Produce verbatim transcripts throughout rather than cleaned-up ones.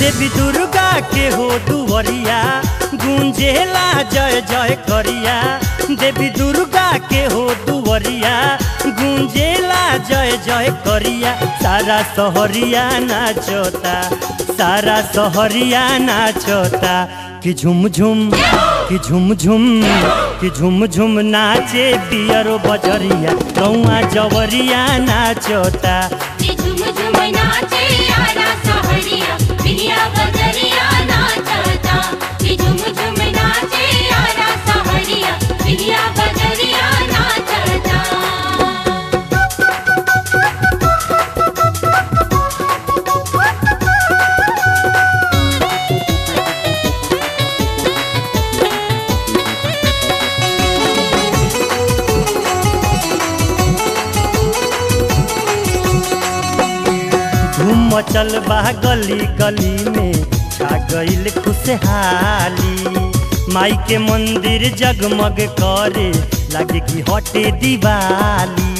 देवी दुर्गा के हो दुवरिया गूंजेला जय जय करिया। देवी दुर्गा के हो दुवरिया गूंजेला जय जय करिया। सारा सहरिया नाचता सारा सहरिया नाचता कि झुम झुम कि झुम झुम कि झुम झुम नाचे पियरो बजरिया गौआ जवरिया नाचता। कि झुम झुम नाचे आरा सहरिया पिया बजरिया नाचता। कि झुम झुम नाचे आरा सहरिया पिया बजरिया नाचता। धूम मचल बा गली गली में छा गईल खुशहाली। माई के मंदिर जगमग करे लगे कि हटे दिवाली।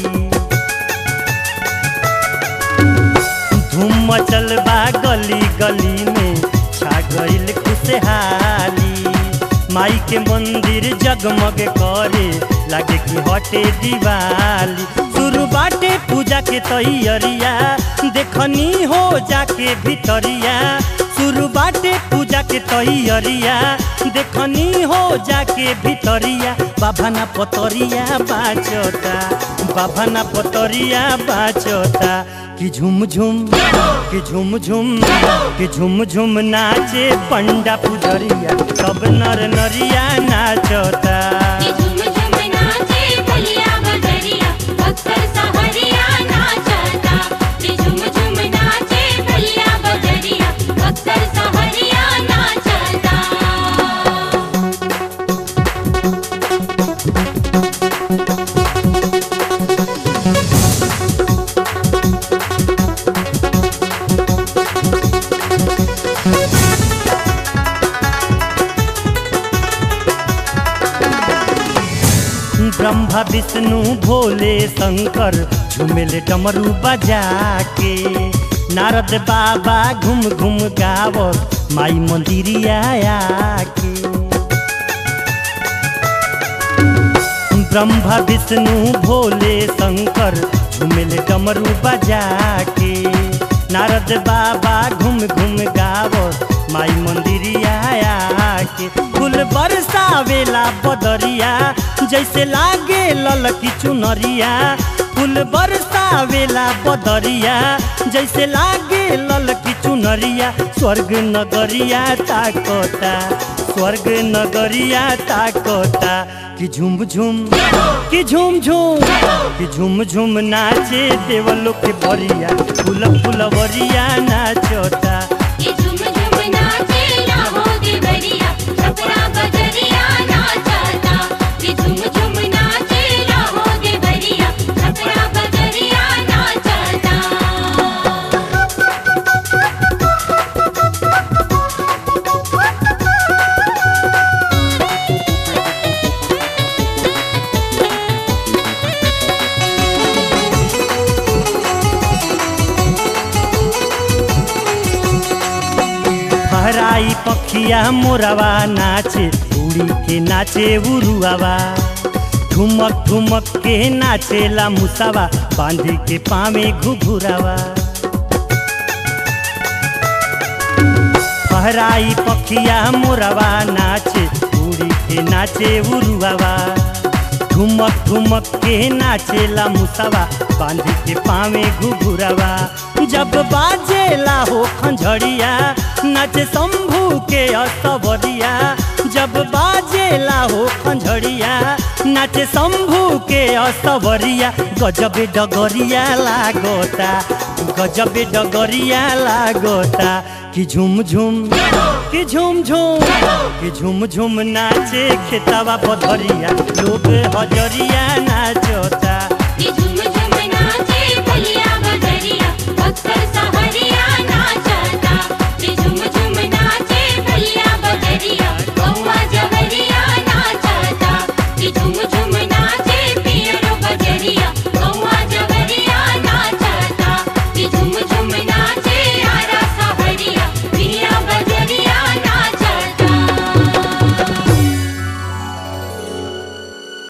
धूम मचल बा गली गली में छा गईल खुशहाली। माई के मंदिर जगमग करे लगे कि हटे दिवाली। शुरू बाटे पूजा के तैयारिया देखनी हो जाके भितरिया। शुरू बाटे पूजा के तैयारिया देखनी हो जाके भितरिया। बाभना पतरिया बाचता बाभना पतरिया बाचता कि झुम झुम कि झुम झुम कि झुम झुम नाचे पंडा पुजरिया सब नर नरिया नाचता। कि झुम झुम नाचे भलिया बजरिया भक्तर सहरिया नाचता। कि झुम झुम नाचे भलिया बजरिया भक्तर सहरिया नाचता। ब्रह्मा विष्णु भोले शंकर झूमेले डमरू बजा के। नारद बाबा घूम घूम गावत माई मंदिरिया आके। ब्रह्मा विष्णु भोले शंकर झूमेले डमरू बजा के। नारद बाबा घूम घूम गावत माई मंदिरिया आके। फूल बरसावेला बदरिया जैसे लागे ललकी चुनरिया। फूल बरसावेला बदरिया जैसे लागे ललकी चुनरिया। स्वर्ग नगरिया ताकता स्वर्ग नगरिया ताकता कि झुम झुम कि झुम झुम कि झुम झुम नाचे देवलोक के बरिया फूल फुलवरिया नाचता। कि झुम झुम नाचे लाहो देवरिया छपरा बजरिया नाचता। कि झुम झुम नाचे लाहो देवरिया छपरा बजरिया नाचता। हराई पखिया मोरवा नाचे उड़ी के नाचे उरुआवा। ठुमक ठुमक के नाचेला मुसावा बांधी के पावे घुघुरावा। हराई पखिया मोरवा नाचे उड़ी के नाचे उरुआवा। ठुमक ठुमक के नाचेला मुसावा बांधी के पावे घुघुरावा। जब बाजेला हो खंजड़िया नाचे शंभू के असवरिया। जब बाजेला हो खंजड़िया नाचे शंभू के असवरिया। गजब डगरिया लागोता गजब डगरिया लागोता कि झुम झुम कि झुम झुम कि झुम झुम नाचे खेतावा पधरिया लोग हजरिया नाच